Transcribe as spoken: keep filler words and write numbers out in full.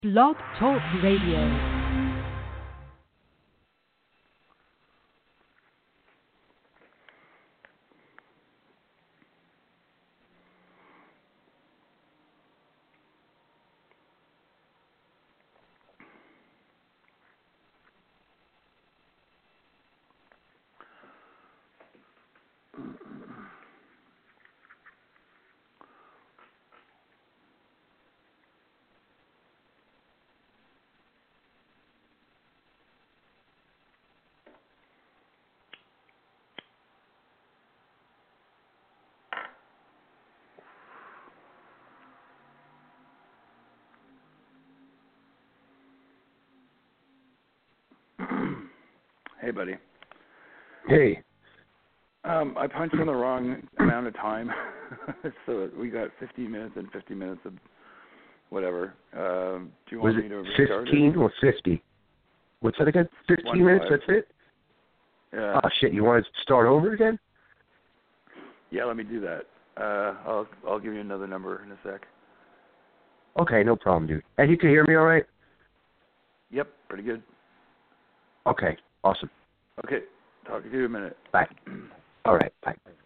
Blog Talk Radio. Hey, buddy. Hey. Um, I punched in the wrong amount of time, so we got fifteen minutes and fifty minutes of whatever. Um, do you Was want it me to restart fifteen it? or fifty? What's that again? fifteen One minutes, five. that's it? Yeah. Oh, shit, you want to start over again? Yeah, let me do that. Uh, I'll I'll give you another number in a sec. Okay, no problem, dude. And you can hear me all right? Yep, pretty good. Okay, awesome. Okay, talk to you in a minute. Bye. All right, bye.